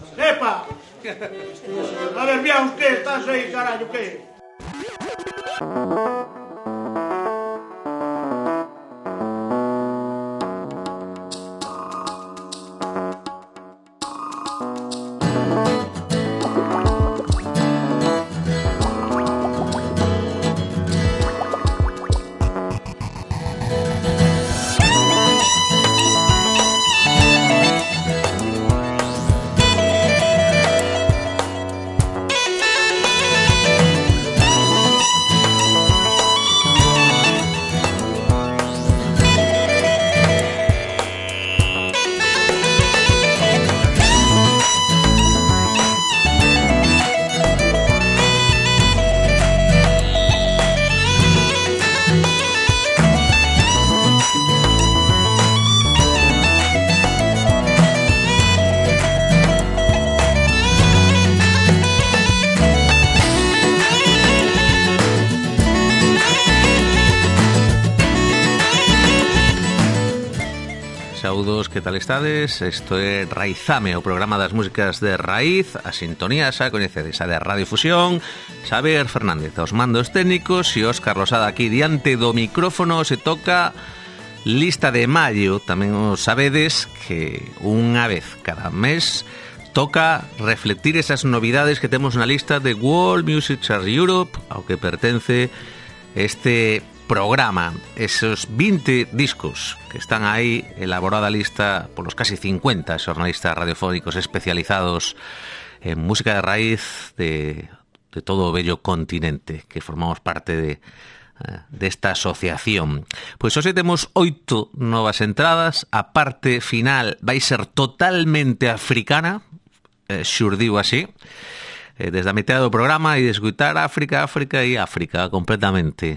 Epa! A ver, viaos, que estás aí, carallo, que? Saudos, que tal estades? Isto é Raizame, o programa das músicas de raíz, a sintonía xa coñecedes, a de Radio Fusión, Xavier Fernández aos mandos técnicos e Óscar Losada aquí diante do micrófono. Se toca lista de maio, tamén os sabedes que unha vez cada mes toca reflectir esas novidades que temos na lista de World Music Chart Europe, ao que pertence este programa, esos 20 discos que están aí, elaborada a lista polos casi 50 xornalistas radiofónicos especializados en música de raíz de todo o bello continente que formamos parte desta asociación. Pois hoxe temos 8 novas entradas, a parte final vai ser totalmente africana, xurdiu así, desde a metade do programa e de escutar África completamente.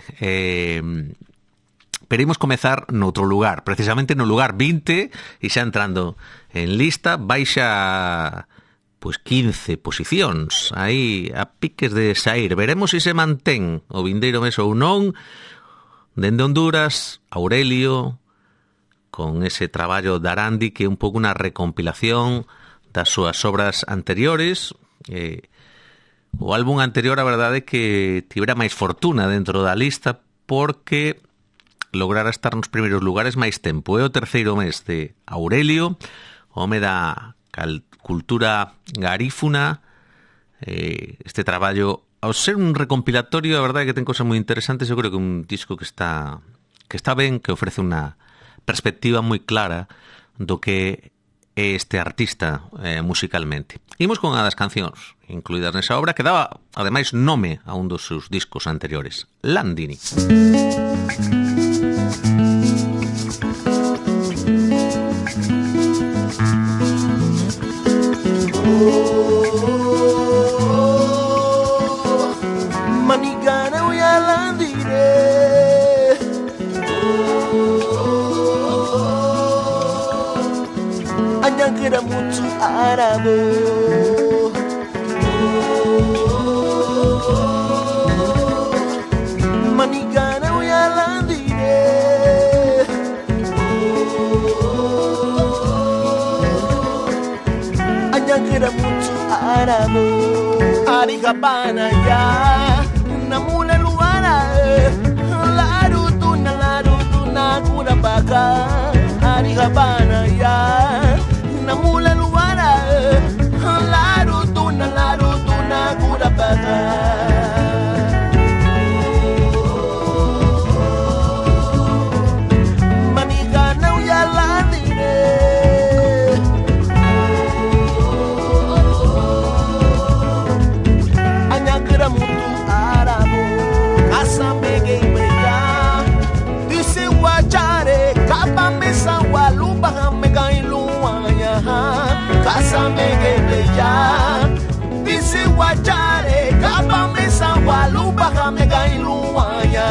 Pero imos comezar noutro lugar, precisamente no lugar 20, e xa entrando en lista, baixa pois 15 posicións, aí a piques de sair. Veremos se se mantén o vindeiro mes ou non. Dende Honduras, Aurelio, con ese traballo de Arandi, que é un pouco unha recompilación das súas obras anteriores. O álbum anterior, a verdade é que tivera máis fortuna dentro da lista porque lograra estar nos primeiros lugares máis tempo. É o terceiro mes de Aurelio, home da cultura garífuna. Este traballo, ao ser un recompilatorio, a verdade é que ten cosas moi interesantes. Eu creo que un disco que está ben, que ofrece unha perspectiva moi clara do que é este artista musicalmente. Imos con unha das cancións incluídas nesa obra que daba, ademais, nome a un dos seus discos anteriores, Landini. Manigana uya Landini, anyangkira mutu arabo, manigana uya Landini, anyangkira mutu arabo, arigabana ya namule luara, larutuna kurabaka, arigabana ya namule luara, larutuna kurabaka. Manigana uya Landini, anyakira mutu arabo, kasamege ibrega, dise wachare, kapamesa waluba hamega iluanya, kasamege ibrega, dise wachare, kapamesa waluba hamega iluanya.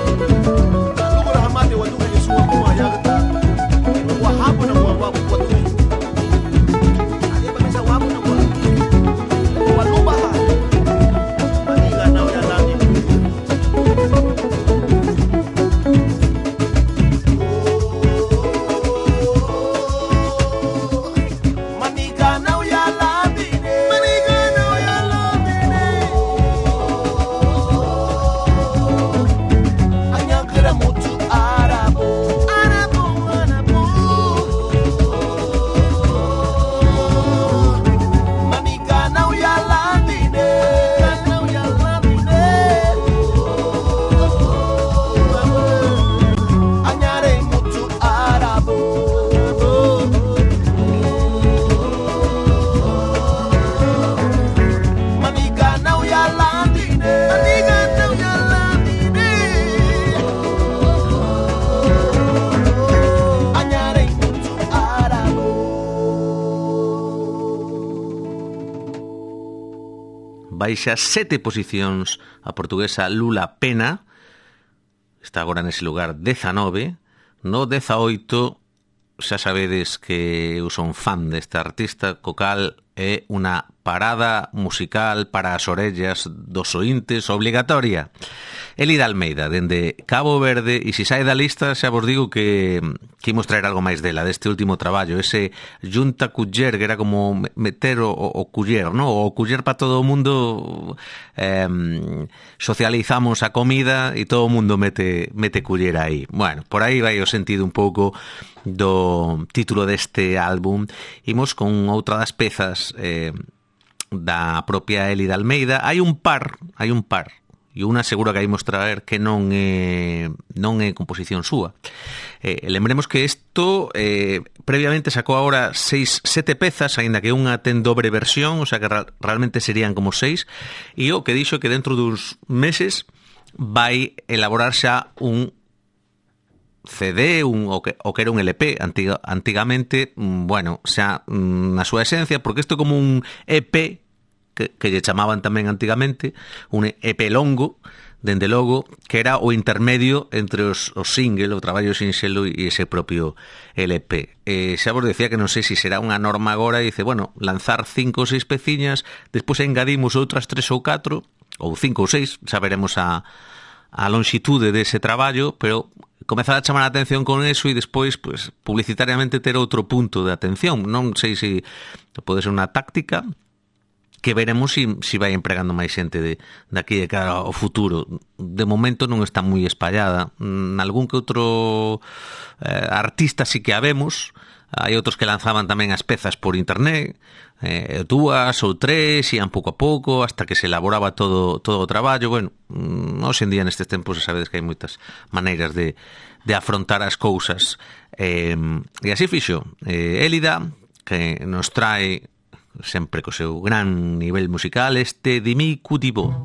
Wahabu na wababu kwa baixa 7 posicións a portuguesa Lula Pena, está agora nese lugar 19, no 18 xa sabedes que eu son fan desta artista, co cal é unha parada musical para as orellas dos ointes obligatoria. Elida Almeida, dende Cabo Verde, e se sai da lista xa vos digo que imos traer algo máis dela, deste último traballo, ese Junta Culler, que era como meter o culler, ¿no? O culler para todo o mundo, socializamos a comida e todo o mundo mete culler aí. Bueno, por aí vai o sentido un pouco do título deste álbum. Imos con outra das pezas da propia Elida Almeida. Hai un par, e unha seguro que hai mostrar que non é composición súa. Lembremos que isto previamente sacou agora 7 pezas, aínda que unha ten dobre versión, o sea que realmente serían como 6, e o que dixo que dentro duns meses vai elaborar xa un CD, o que era un LP antigamente, bueno, xa na súa esencia, porque isto é como un EP que lle chamaban tamén antigamente, un EP longo, dende logo, que era o intermedio entre os single, o traballo sinxelo e ese propio LP. Xa vos decía que non sei se será unha norma agora, e dice, bueno, lanzar 5 ou 6 peciñas, despois engadimos outras 3 ou 4, ou 5 ou 6, xa veremos a longitude dese traballo, pero comezar a chamar a atención con eso e despois, pues, publicitariamente ter outro punto de atención. Non sei se pode ser unha táctica que veremos se vai empregando máis xente de aquí de cara ao futuro. De momento non está moi espallada. Nalgún que outro artista sí que a vemos. Hai outros que lanzaban tamén as pezas por internet, 2 ou 3, ian pouco a pouco, hasta que se elaboraba todo o traballo. Bueno, hoxe en día nestes tempos sabedes que hai moitas maneiras de afrontar as cousas. E así fixo Elida, que nos trae sempre co seu gran nivel musical este Dimi Cutibo.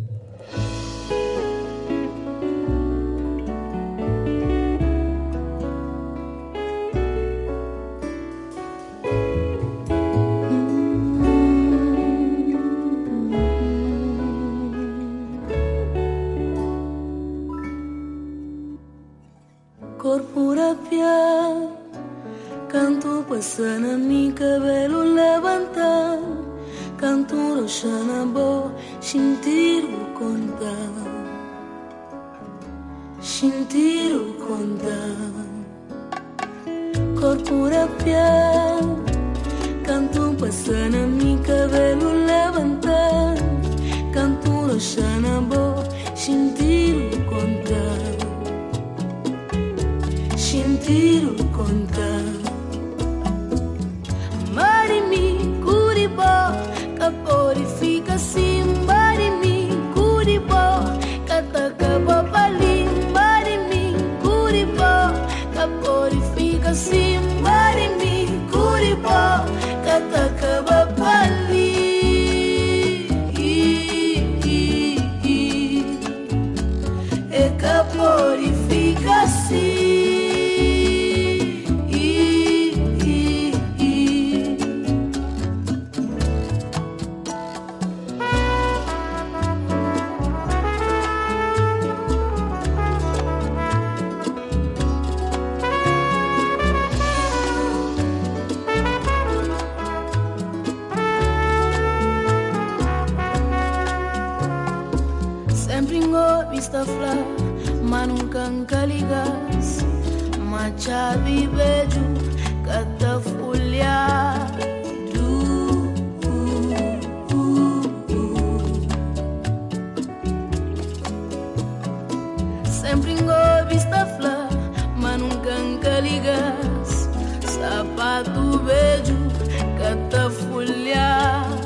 Corpura piel, canto passa na mi cabelo levantar, canto roxa na boa, sentir o contar. Corpura piel, canto passa na mi cabelo levantar, canto roxa na boa, sentir o contar. Sentir o contar. Marimi, Curibó, caporifica assim. Marimi, Curibó, catacaba palim. Marimi, Curibó, caporifica assim. Marimi, Curibó, catacaba palim. E caporifica assim. Fla, mas nunca ligas, macha vivejo, cata folhado. Sempre em vista fla, mas nunca ligas, sapato vejo, cata folhado.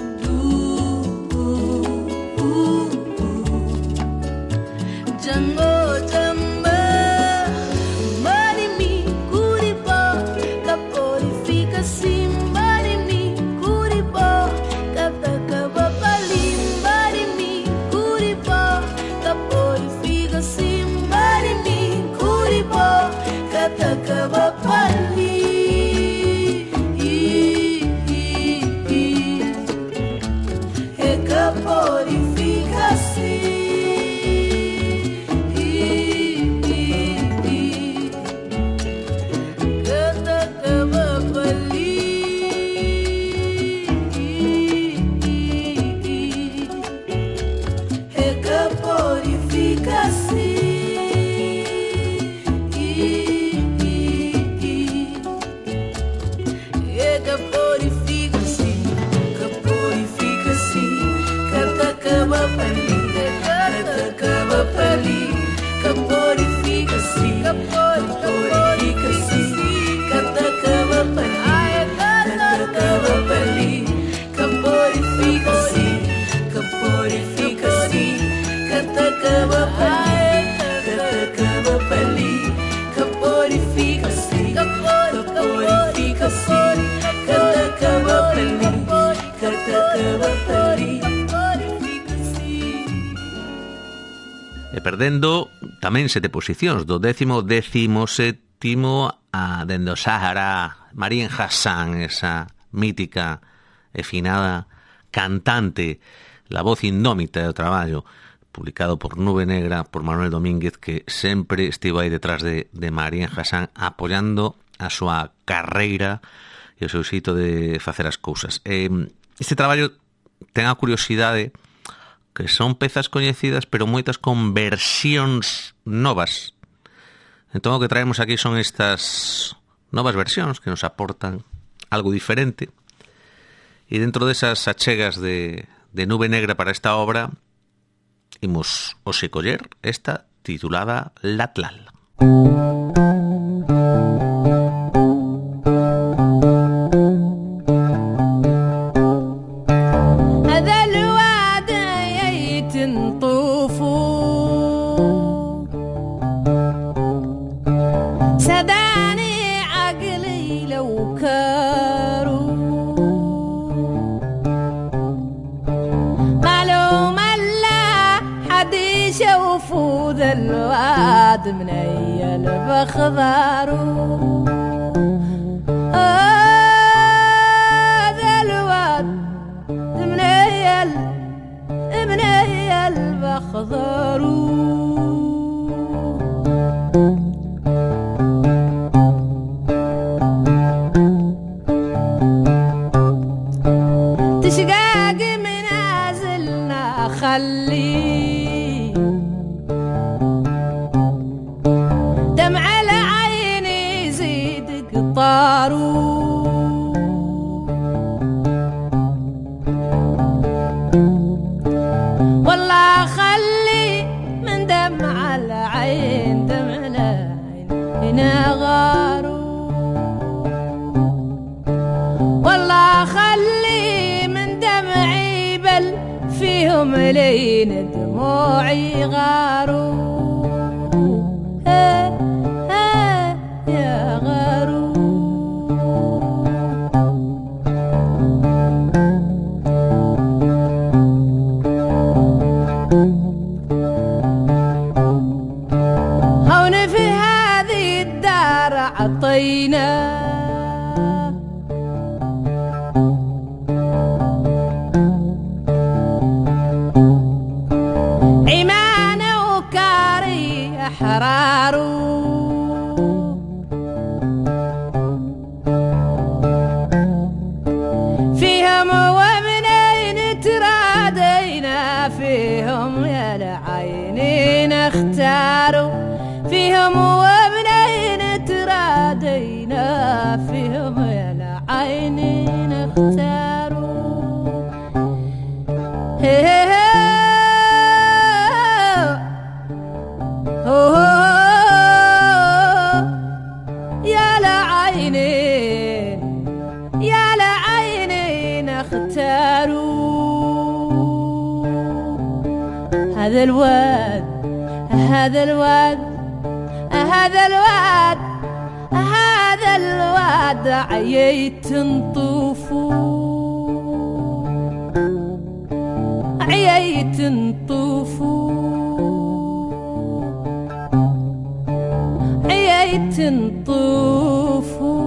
Jango jamba, marimi, Curibó, caporifica assim. Marimi, Curibó, catacaba palim. Marimi, Curibó, caporifica assim. Marimi, Curibó, catacaba palim. perdendo tamén 7 posicións, do 17º a dende o Sahara. Marien Hassan, esa mítica e finada cantante, la voz indómita do traballo, publicado por Nube Negra, por Manuel Domínguez, que sempre estivo aí detrás de Marien Hassan, apoiando a súa carreira e o seu xeito de facer as cousas. Este traballo ten a curiosidade que son pezas coñecidas, pero moitas con versións novas. Entón, o que traemos aquí son estas novas versións que nos aportan algo diferente. E dentro desas achegas de Nube Negra para esta obra, imos hoxe coller esta titulada Latlal. الواد مني البخضارو هذا الواد مني البخضارو تشقاق منازلنا خلي والله خلي من دمع العين دمع العين هنا غارو والله خلي من دمعي بل فيهم لين دموعي غارو يا غارو عطينا عمان وكاري أحرار فيهم ومنين ترادينا فيهم يا العينين اختاروا فيهم ترادينا فيهم يا العينين اختاروا يا العينين اختاروا هذا الواد هذا الواد عييت نطوفو عييت نطوفو عييت نطوفو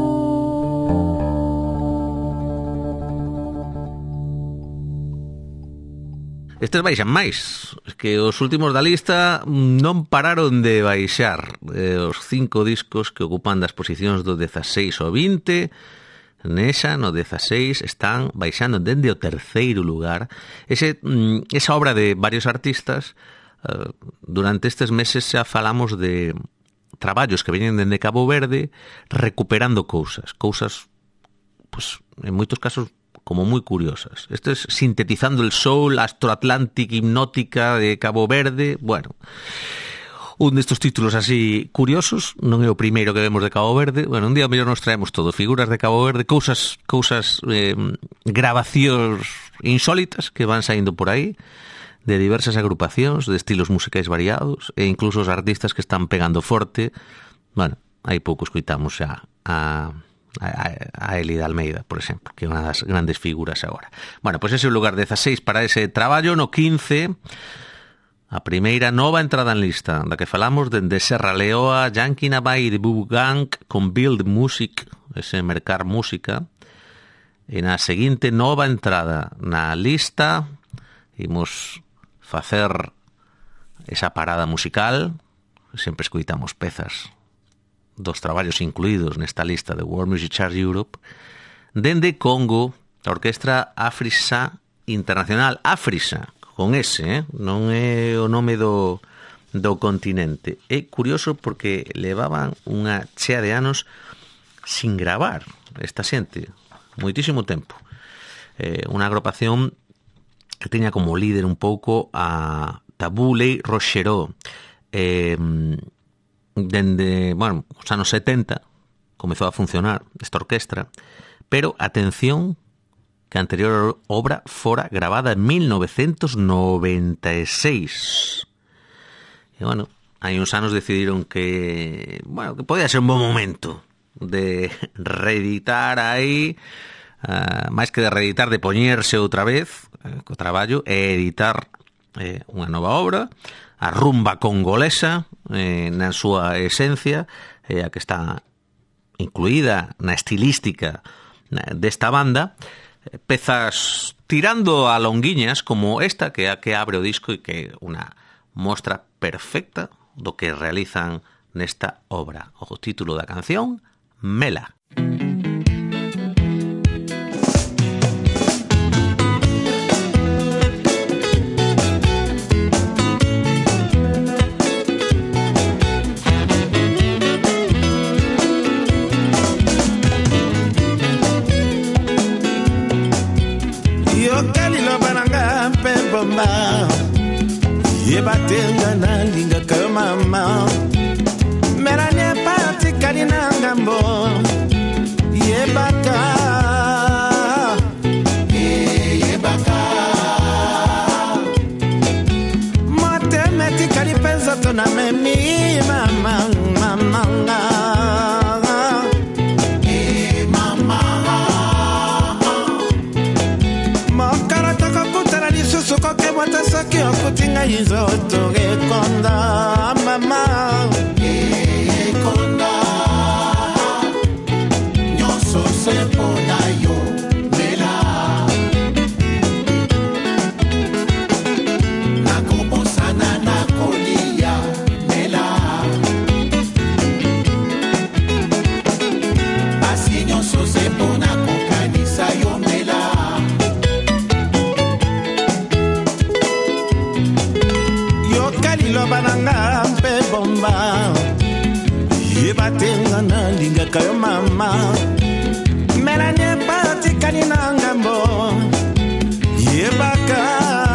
Estes baixan máis, que os últimos da lista non pararon de baixar. Os 5 discos que ocupan das posicións do 16 ao 20, nesa, no 16, están baixando dende o 3º lugar. Esa obra de varios artistas, durante estes meses xa falamos de traballos que veñen dende Cabo Verde recuperando cousas, pues, en moitos casos como moi curiosas. Esto es sintetizando el soul, Astroatlantic, hipnótica de Cabo Verde. Bueno, un destes títulos así curiosos, non é o primeiro que vemos de Cabo Verde. Bueno, un día mellor nos traemos todo, figuras de Cabo Verde, cousas grabacións insólitas que van saindo por aí, de diversas agrupacións, de estilos musicais variados, e incluso os artistas que están pegando forte. Bueno, hai pouco escoitamos xa a Elida Almeida, por exemplo, que é unha das grandes figuras agora. Bueno, pois ese é o lugar 16 para ese traballo. No 15 A primeira nova entrada en lista, da que falamos dende Serra Leoa, Yankee Navai de Boo Gang con Build Music, ese mercar música. E na seguinte nova entrada na lista imos facer esa parada musical. Sempre escoitamos pezas dos traballos incluídos nesta lista de World Music Chart Europe. Dende Congo, a Orquestra Afrisa Internacional, Afrisa, con ese, non é o nome do continente. É curioso porque levaban unha chea de anos sin gravar esta xente, moitísimo tempo. Unha agrupación que teña como líder un pouco a Tabulei Rochereau. Dende, bueno, os anos 70 comezou a funcionar esta orquestra, pero atención que a anterior obra fora grabada en 1996. E, bueno, hai uns anos decidiron que, bueno, que podía ser un bom momento de reeditar aí, máis que de reeditar, de poñerse outra vez co traballo e editar unha nova obra, a rumba congolesa na súa esencia, a que está incluída na estilística desta banda, pezas tirando a longuiñas como esta que é a que abre o disco e que é unha mostra perfecta do que realizan nesta obra. O título da canción, Mela. Yebatenga na linga ka mama Merane pati kanina ngambo Yebaka Yebaka Mate meti kalipenza tona memi mama mama Soki okutinga izoto ekonda mama ekonda nyoso sepona yo mela nakobosana nakolia mela asi nyoso sepona kokanisa yo mela Bananga pe bomba Yebatenga na linga kayo mama Melanie pati kanina ngambo Yebaka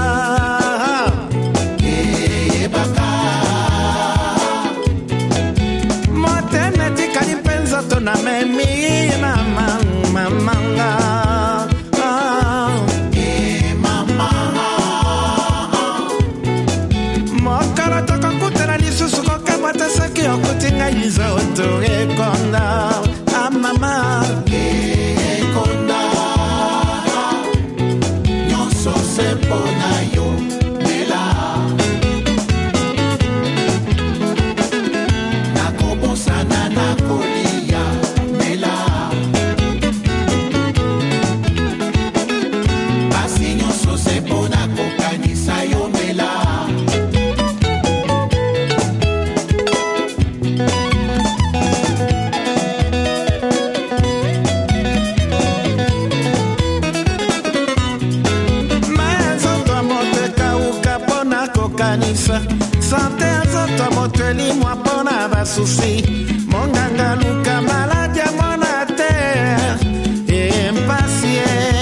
Yebaka Mote neti kanipenza tona memi mama mamanga Okutinga izoto ekonda amama ekonda nyonso sepona yo mela nakobosana nakolia mela basi nyonso sepona kokanisa yo mela Sante azoto moteli mwapona basusi Monganga luka maladia mona terre Empasie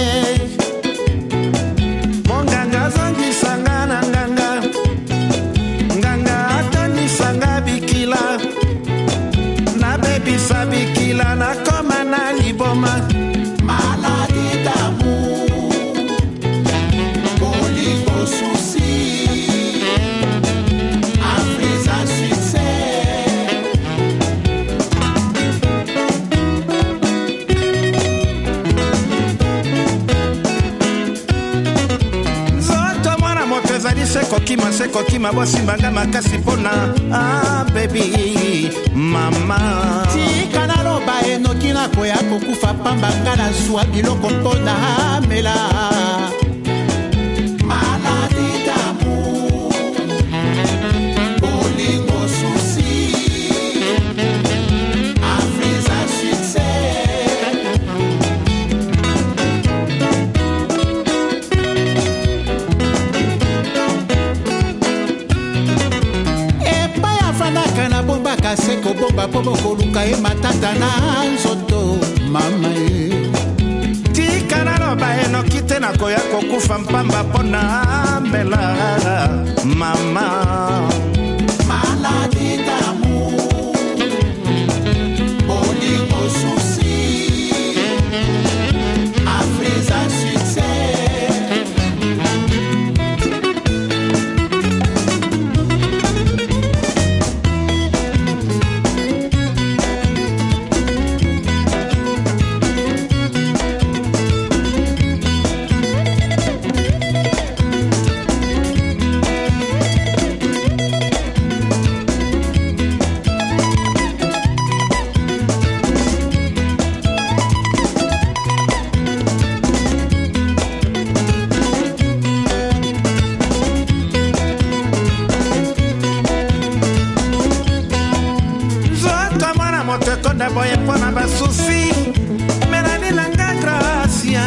Monganga zongi sanga na nganga Nganga atoni sanga bikila Na bebi sa bikila na koma na liboma Maladi d'amour Boli susi kokima se kokima bosimbanga makasi pona baby mama tika naloba enoki nakoya kokufa pambanga na zwa biloko mpona mela maladi d'amour bolingo susi afrisa succès epai afandaka na bombaka se kobomba mpo bokoluka ye matata na nzoto mama ye tika naloba enoki te nakoya kokufa mpamba mpona mbela mama maladi d'amour bolingo susi afrisa succès konda boye pona basusi merani langa gracia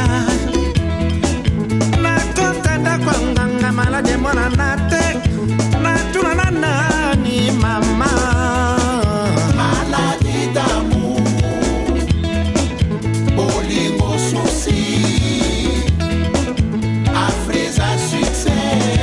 na kontenda kwa nganga malade mwana nate na tuna na nani mama maladi d'amour bolingo susi afrisa succès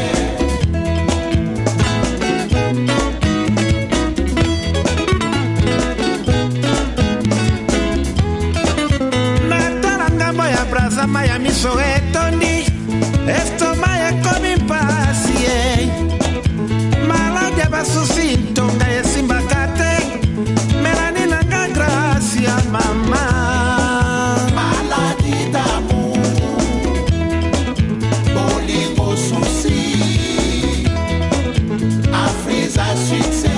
Zama ya miso etondi estoma ekomi mpasi maladi ya basusi ntonga esimbaka te melani nanga gracia mama maladi d'amour bolingo susi afrisa succès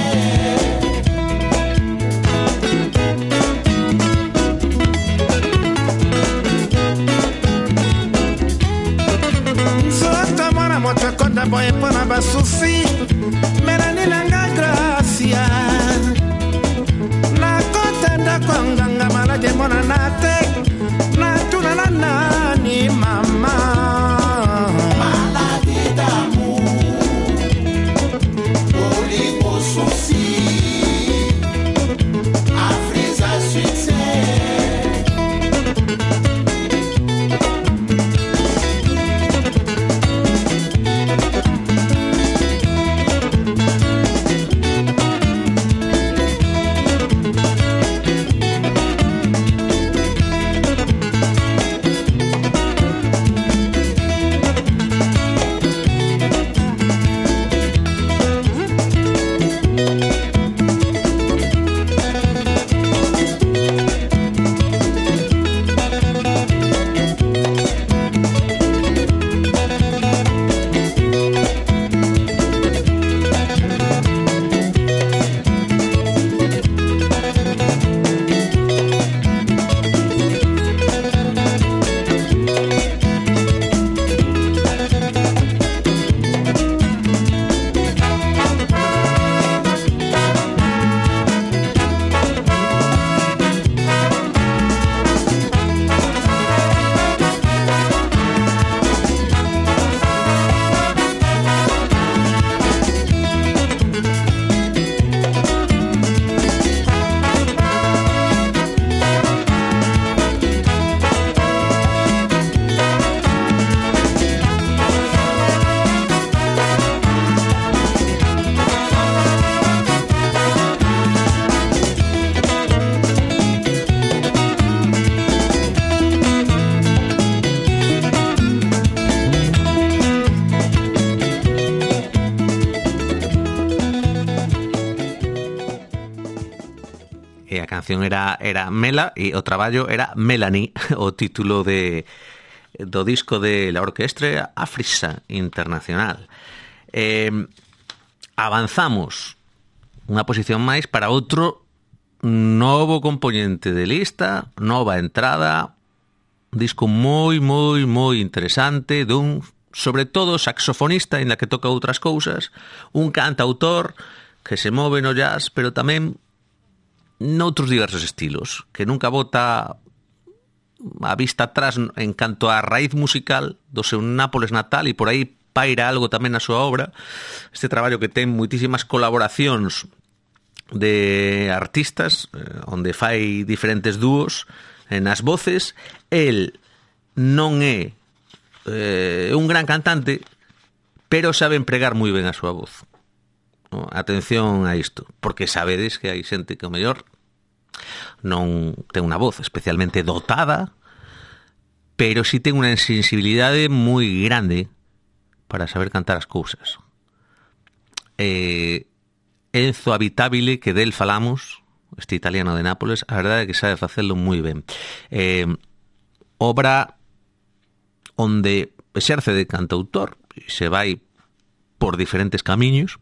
moto konda boye pona basusi merani langa gracia na kontenda kwa nganga malade mona nate na tuna na nani mama maladi d'amour bolingo susi afrisa succès A canción era Mela e o traballo era Melanie, o título do disco de la Orquestra Afrisa Internacional. Avanzamos unha posición máis para outro novo componente de lista, nova entrada, disco moi, moi, moi interesante dun, sobre todo, saxofonista, ainda que toca outras cousas, un cantautor que se move no jazz, pero tamén noutros diversos estilos, que nunca bota a vista atrás en canto á raíz musical do seu Nápoles natal, e por aí paira algo tamén na súa obra. Este traballo que ten moitísimas colaboracións de artistas, onde fai diferentes dúos nas voces. El non é un gran cantante, pero sabe empregar moi ben a súa voz. Atención a isto, porque sabedes que hai xente que o mellor non ten unha voz especialmente dotada, pero si ten unha sensibilidade moi grande para saber cantar as cousas. Enzo Abitabile, que del falamos, este italiano de Nápoles, a verdade é que sabe facelo moi ben. Obra onde exerce de cantautor, se vai por diferentes camiños,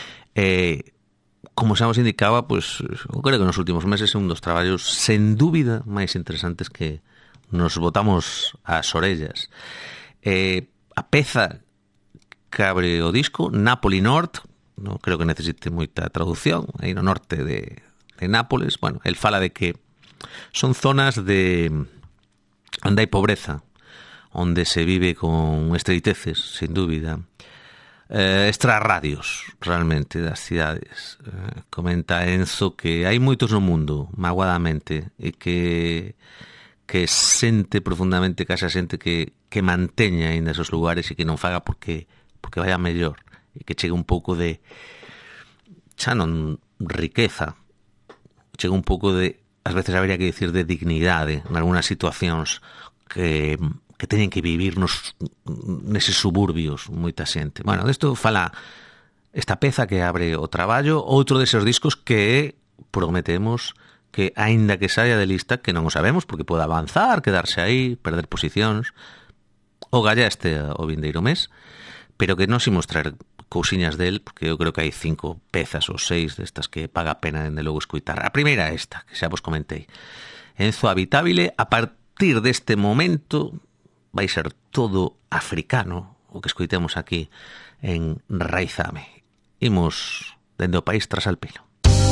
como xa vos indicaba, pues, eu creo que nos últimos meses é un dos traballos sen dúbida máis interesantes que nos botamos ás orellas. A peza que abre o disco, Napoli North, non creo que necesite moita traducción, aí no norte de Nápoles. Bueno, el fala de que son zonas de onde hai pobreza, onde se vive con estreiteces, sin dúbida, extrarradios realmente das cidades. Comenta Enzo que hai moitos no mundo, magoadamente, e que sente profundamente que esa xente que manteña ainda esos lugares e que non faga porque vaya mellor, e que chegue un pouco de xa non riqueza, chega un pouco de, ás veces habría que dicir, de dignidade en algunhas situacións que teñen que vivir neses suburbios moita xente. Bueno, desto fala esta peza que abre o traballo, outro deses discos que prometemos que, aínda que saia de lista, que non o sabemos, porque pode avanzar, quedarse aí, perder posicións, o galla o vindeiro mes, pero que non se mostrar cousiñas del, porque eu creo que hai 5 pezas ou 6 destas que paga a pena dende logo escuitar. A primeira é esta, que xa vos comentei, Enzo Abitabile. A partir deste momento vai ser todo africano o que escoitemos aquí en Raizame. Imos dende o país tras al pelo.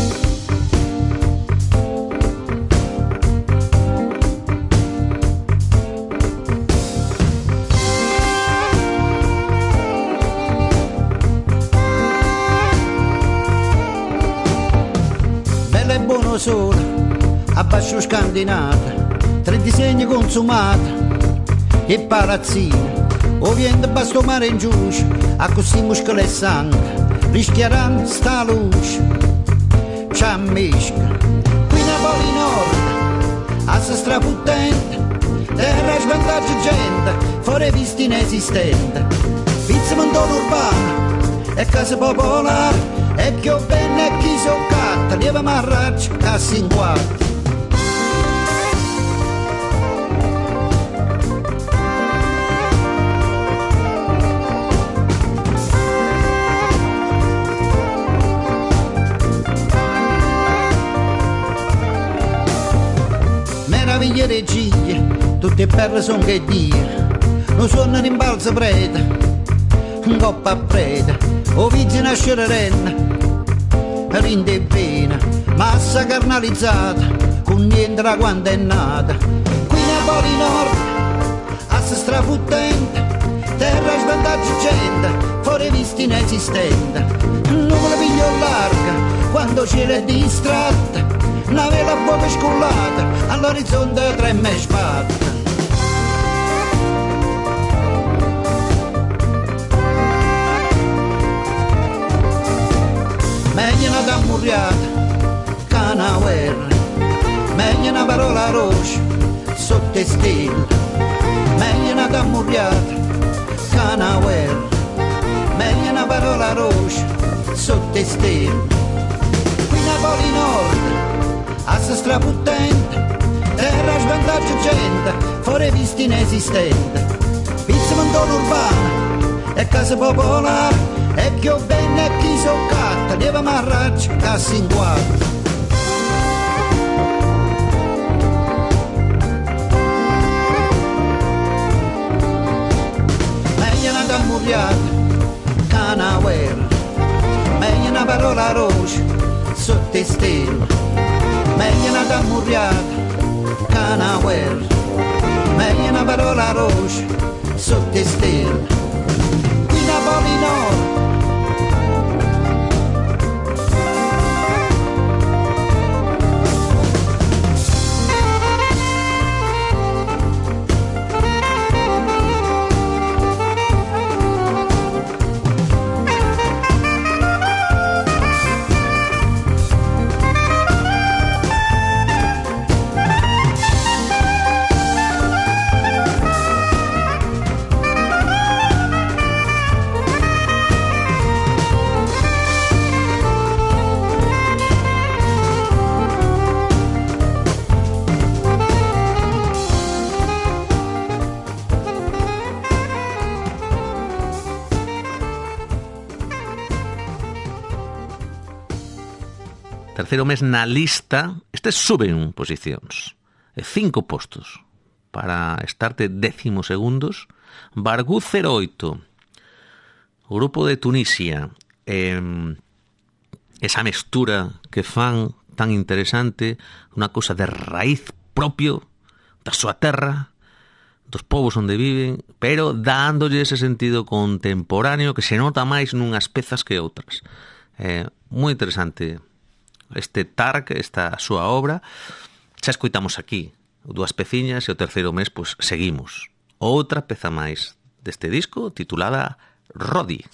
Bella e buono sole, a bascio scandinato, 3 disegni consumati e palazzini, o vento basto mare in giù, a così muscolo e sangue, rischieranno sta luce, c'ha misca, qui Napoli Nord, a se straputtente, terra svantaggio gente, fuori visti inesistente, pizza montone urbano, e casa popolare, e chi ho bene e chi so catta, lieva marraccia, cassi in quattro. Meraviglie regie, tutte perle son che Dio, non sono rimbalza preta, un coppa preta, o vigi nascere renna, rinde bene, massa carnalizzata, con niente da quando è nata. Qui Napoli Nord, assa strafuttente, terra svantaggio gente, fuori visti inesistente, nuvole piglio larga, quando cielo è distratta, una vela a bocca scollata, all'orizzonte trema e sbatte. Meglio una tammurriata, che una guerra, meglio una parola rossa, sotto le stelle, meglio una tammurriata, che una guerra, meglio una parola rossa, sotto le stelle. Qui Napoli Nord, assa straputtente, terra svantaggio gente, fuori visti inesistente, pizza montone urbano, e casa popolare, e che ho bene e chi so catta, deve marrarci cassa in quattro. Meglio una muriata, cana guerra, meglio una parola roce, sotto i stelle, meglio una muriata, cana guerra, meglio una parola roce, sotto i stelle, qui Napoli no. Terceiro mes na lista, estes suben posicións, 5 postos, para estarte 12º, Bargú 08, o grupo de Tunisia, esa mestura que fan tan interesante, unha cousa de raíz propio da súa terra, dos povos onde viven, pero dándolle ese sentido contemporáneo que se nota máis nunhas pezas que outras. Moi interesante este Tark, esta súa obra. Xa escoitamos aquí dúas peciñas e o terceiro mes pois seguimos. Outra peza máis deste disco titulada Rodi.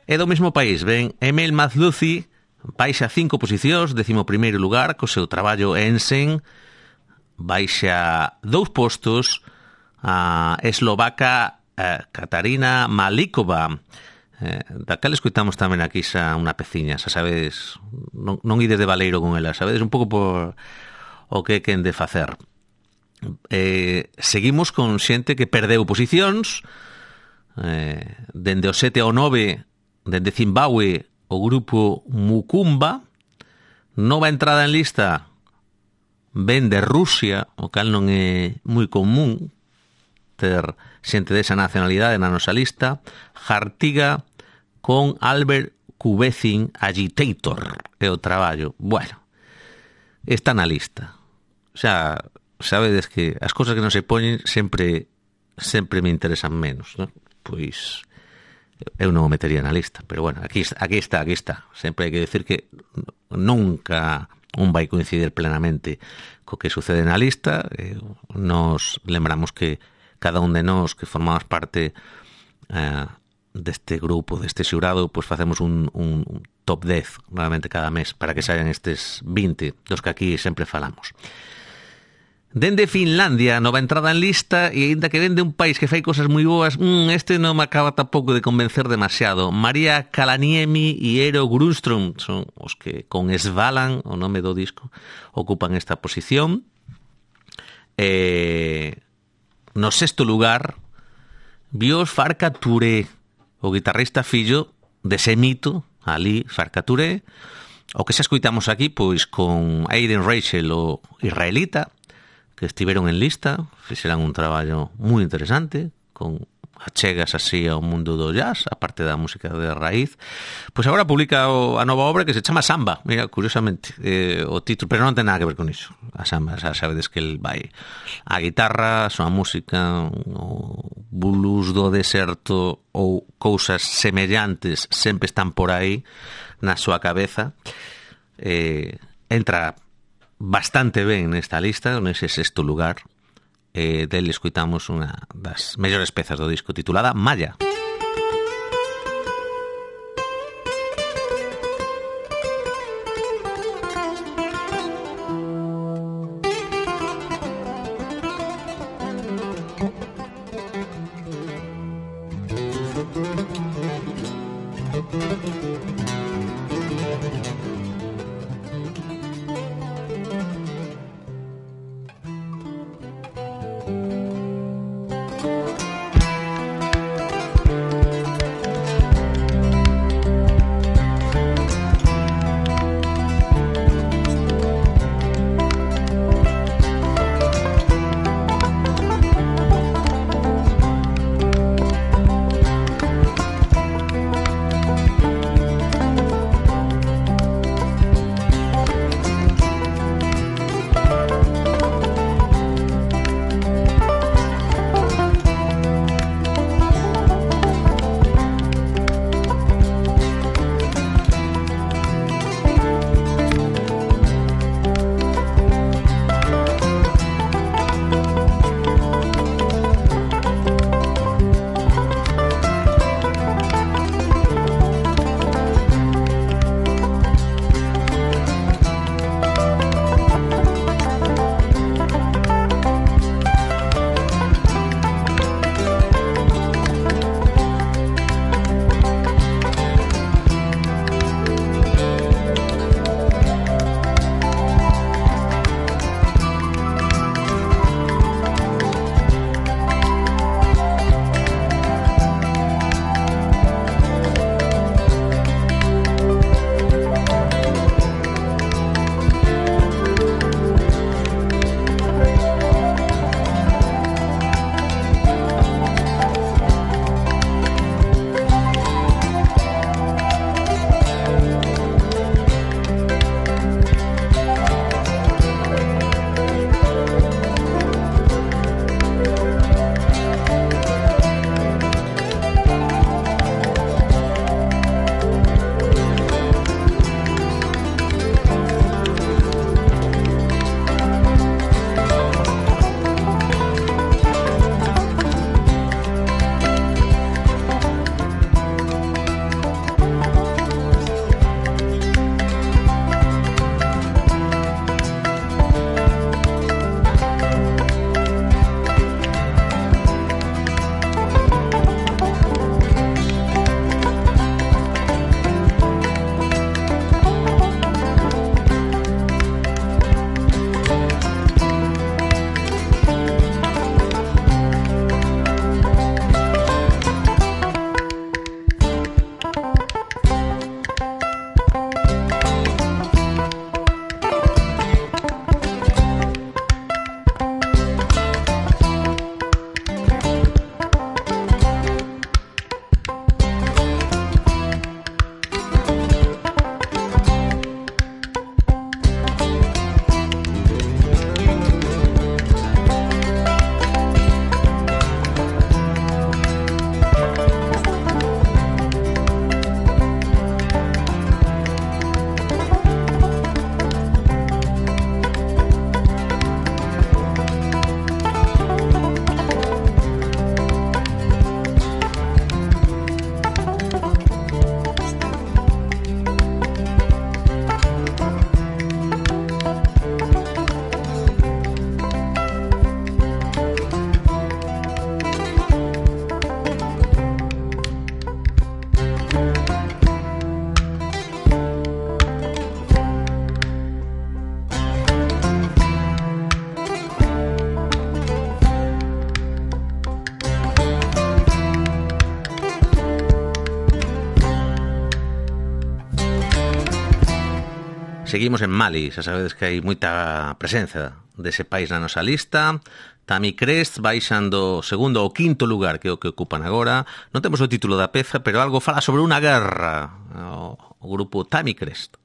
E do mesmo país ven Emel Mazluzi, baixa 5 posicións, 11º lugar, co seu traballo Ensen, baixa 2 postos, a eslovaca Katarina Malikova, daquela escuitamos tamén aquí unha peciña, xa sabedes, non ides de baleiro con ela, sabedes, un pouco por o que quen de facer. Seguimos con xente que perdeu posicións, dende o 7 ao 9, dende Zimbabue, o grupo Mukumba. Nova entrada en lista ven de Rusia, o cal non é moi común ter xente desa nacionalidade na nosa lista. Jartiga con Albert Kubecin Agitator é o traballo. Bueno, está na lista. Xa sabedes que as cousas que non se poñen sempre me interesan menos, non? Pois eu non o metería na lista, pero bueno, aquí está. Sempre hai que decir que nunca un vai coincidir plenamente co que sucede na lista. Nos lembramos que cada un de nós que formamos parte deste grupo, deste xurado, pois facemos un top 10 normalmente cada mes para que saian estes 20 dos que aquí sempre falamos. Dende Finlandia, nova entrada en lista, e aínda que vende un país que fai cosas moi boas, este non me acaba tampouco de convencer demasiado. Maria Kalaniemi e Eero Grundström son os que con Svalan, o nome do disco, ocupan esta posición. No 6º lugar, Bios Farka Touré, o guitarrista fillo dese mito, Ali Farka Touré, o que xa escoitamos aquí, pois con Aiden Rachel, o israelita, que estiveron en lista, fixeran un traballo moi interesante, con achegas así ao mundo do jazz, aparte da música de raíz. Pois agora publica a nova obra que se chama Samba, mira, curiosamente, o título, pero non ten nada que ver con iso. A Samba, xa sabedes que el vai a guitarra, a súa música, o blues do deserto ou cousas semellantes sempre están por aí na súa cabeza. Entra bastante ben nesta lista, nese 6º lugar. Del escuitamos unha das mellores pezas do disco titulada Maya. Seguimos en Mali, xa sabedes que hai moita presenza dese país na nosa lista. Tammy Crest baixando segundo ou quinto lugar, que é o que ocupan agora. Non temos o título da peza, pero algo fala sobre unha guerra. O grupo Tammy Crest.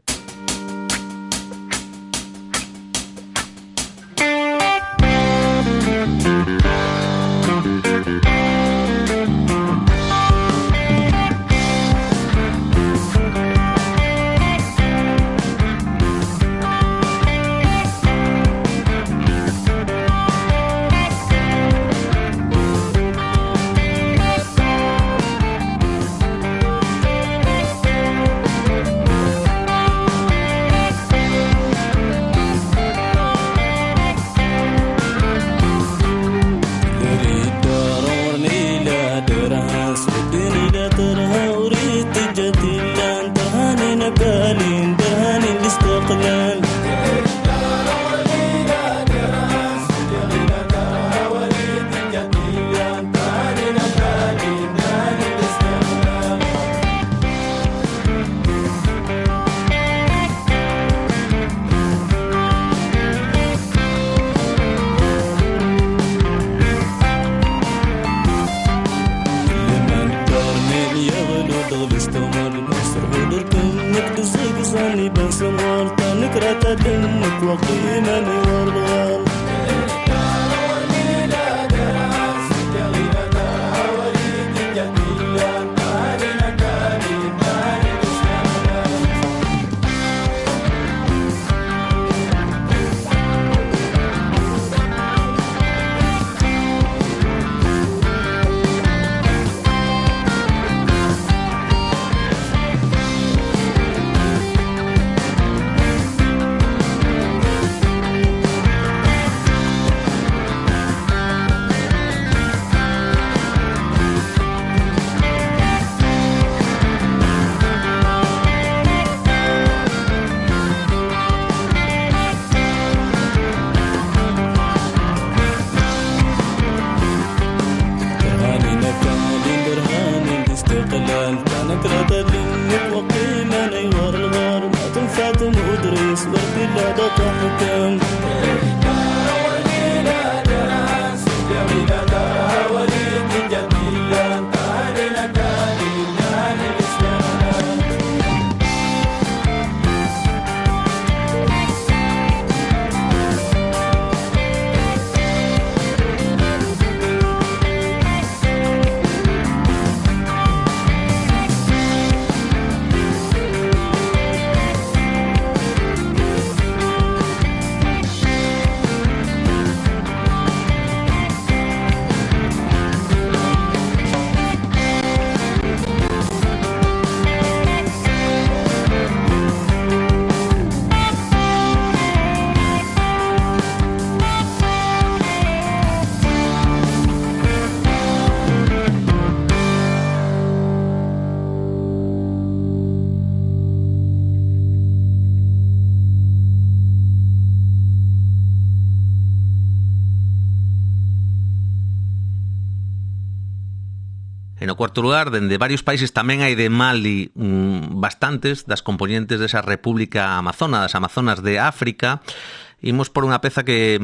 E no cuarto lugar, dende varios países, tamén hai de Mali bastantes das componentes desa República Amazona, das Amazonas de África. Imos por unha peza que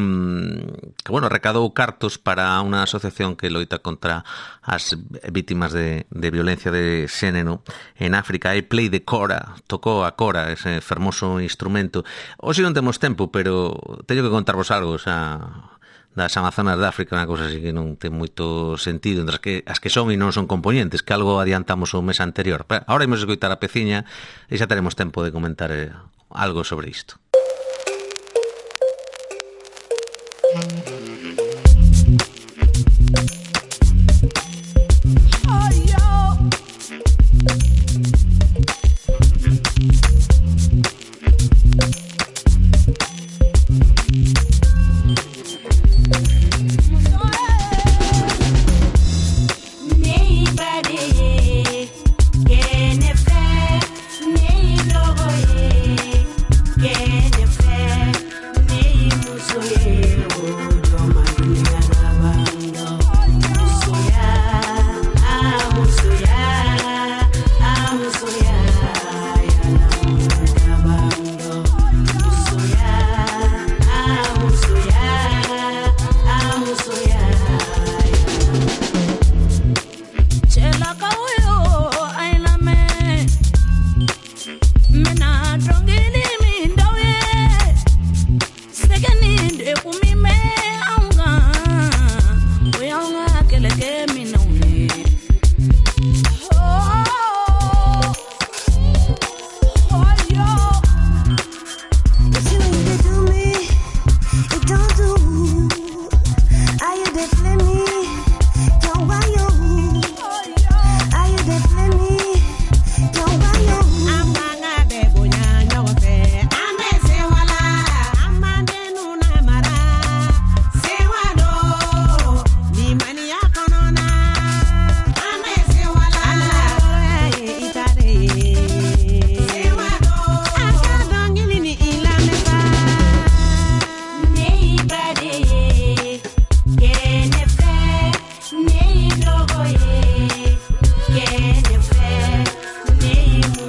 recadou cartos para unha asociación que loita contra as vítimas de violencia de xénero en África. I Play the Kora, tocou a kora, ese fermoso instrumento. Hoxe non temos tempo, pero teño que contarvos algo, das Amazonas de África, unha cousa así que non ten moito sentido, entre as que son e non son componentes, que algo adiantamos o mes anterior. Pero ahora imos escoitar a peciña e xa teremos tempo de comentar algo sobre isto. Yeah.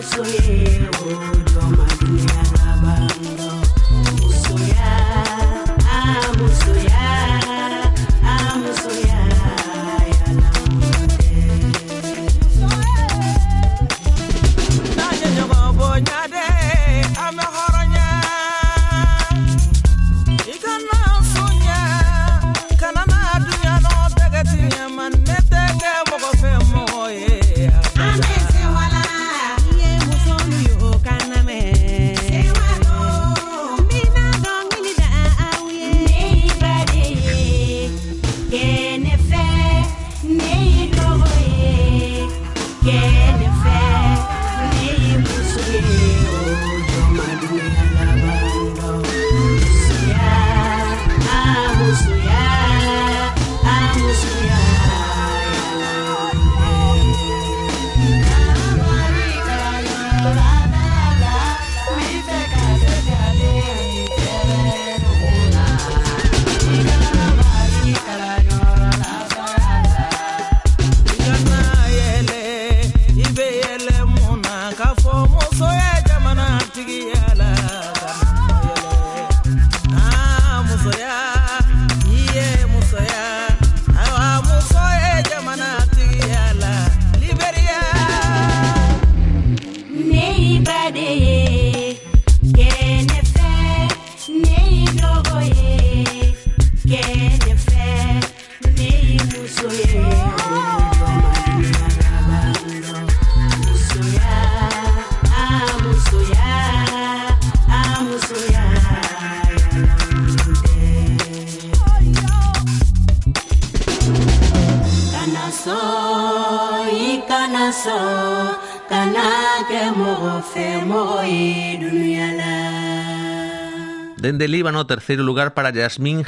Dende Líbano, terceiro lugar para Yasmín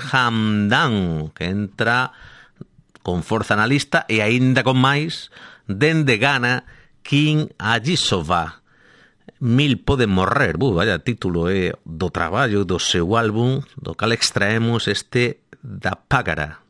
Hamdan, que entra con forza na lista, e aínda con máis, dende Ghana, King Ajisova, Mil Poden Morrer. Vaya título do traballo do seu álbum, do cal extraemos este Da Págara.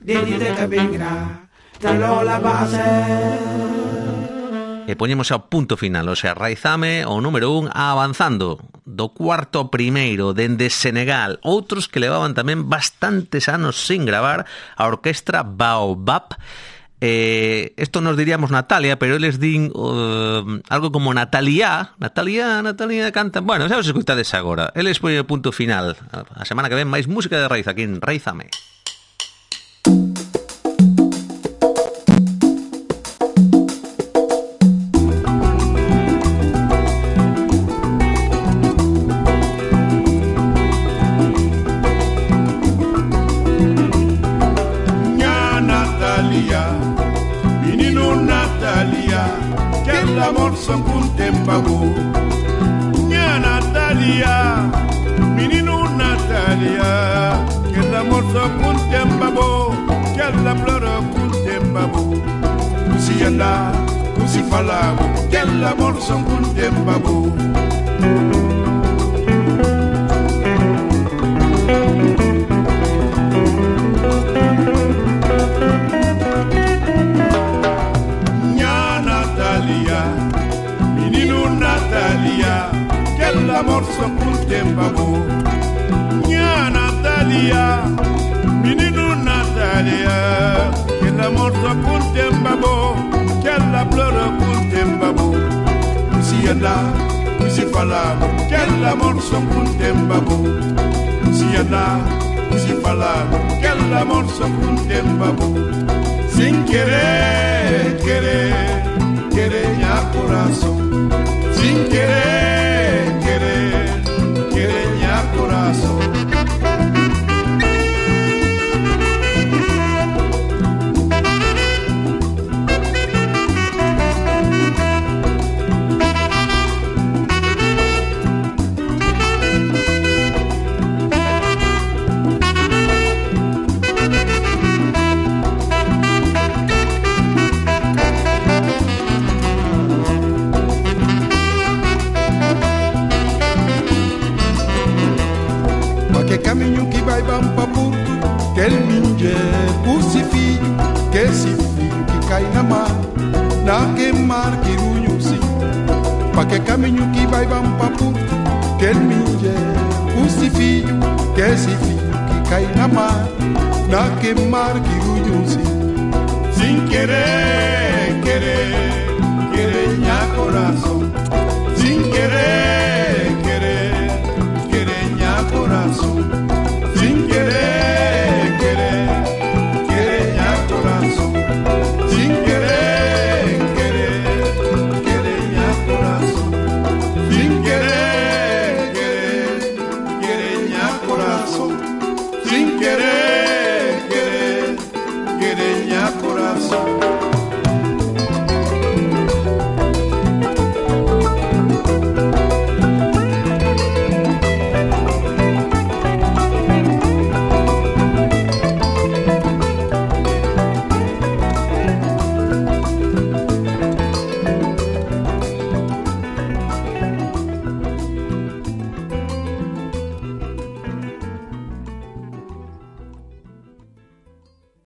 degli capirà, tra la base. E poñemos ao punto final, o sea, Raizame, o número 1, avanzando do cuarto ao primeiro, dende Senegal. Outros que levaban tamén bastantes anos sin gravar, a orquestra Baobab. Esto nos diríamos Natalia, pero eles din algo como Natalia cantan. Bueno, xa os escoitades agora. Eles poñen o punto final. A semana que ven máis música de raíz aquí en Raizame. L'amor son contembabo Nya Natalia Menino Natalia Que l'amor son contembabo Que la plora contembabo Kusi anda, kusi falabo Que l'amor son contembabo Natalia, que l'amor son contembabo Nya Natalia, menino Natalia Que l'amor son contembabo Que la plora contembabo Kusi anda, kusi falabo Que l'amor son contembabo Kusi anda, kusi falabo Que l'amor son contembabo Sin querer, querer ya corazón Sin querer, querer ya corazón Caminho que vai bam pra Porto, que ele minge pusi filho, que esse filho que cai na mar que runho sim. Pa que caminho que vai bam pra Porto, que ele minge pusi filho, que esse filho que cai na mar que runho sim. Sin querer,